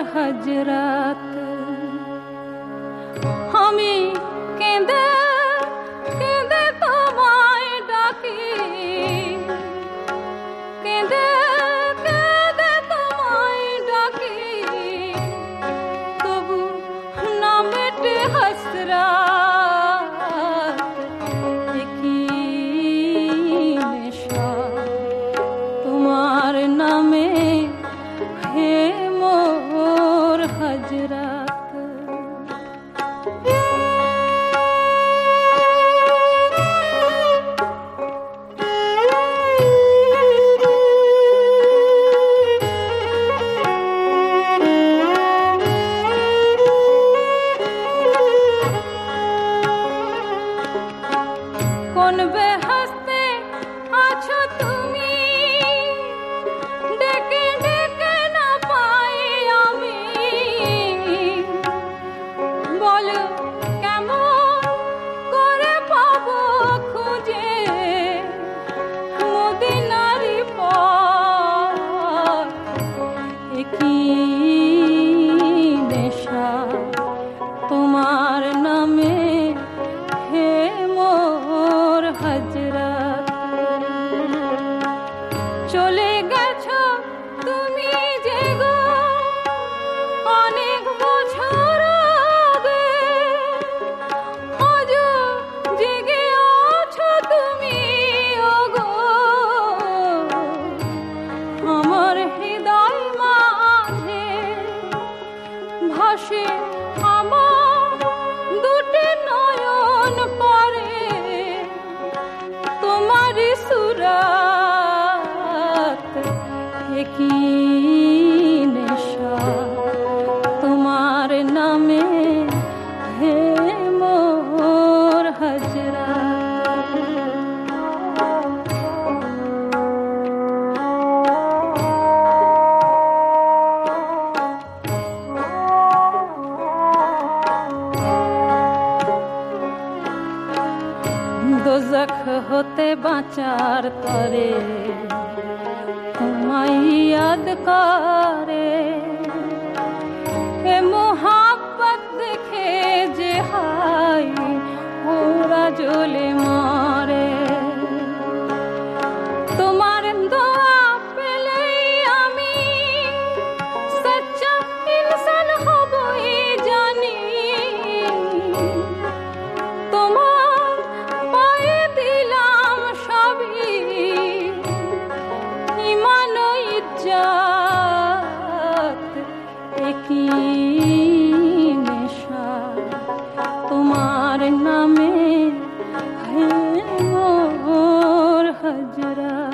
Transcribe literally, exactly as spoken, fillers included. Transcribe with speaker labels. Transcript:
Speaker 1: হজরত আমি কেঁদে কেঁদে তোমায় ডাকি কেঁদে কেঁদে তোমায় ডাকি তবু না মেটে হসরত কি নেশা তোমার নামে হে মোর হজরত কোন বেহস্তে আছো তুমি ডেকে ডেকে না পাই আমি বলো কেমন করে পাবো খুঁজে মদিনারি পথ কি নেশা তোমার নামে হে মোর হজরত চলে গেছো তুমি যে গো অনেক বছর আগে আজ জেগে আছো তুমি ওগো আমার হৃদয় মাঝে ভাসে আমার দুটি নয়ন পরে তোমারি সুরত কি নেশা তোমার নামে হে মোর হজরত দোজখ হতে বাঁচার তরে তোমায় ইয়াদ করে এ মোহাব্বত দেখে যে হায় ওরা জ্বলে মরে তোমার দোয়া পেলেই আমি সচ্চা ইনসান হবই জানি তোমার পায়ে দিলাম সবই ইমান ও ইজ্জত কি নেশা তোমার নামে হে মোর হজরত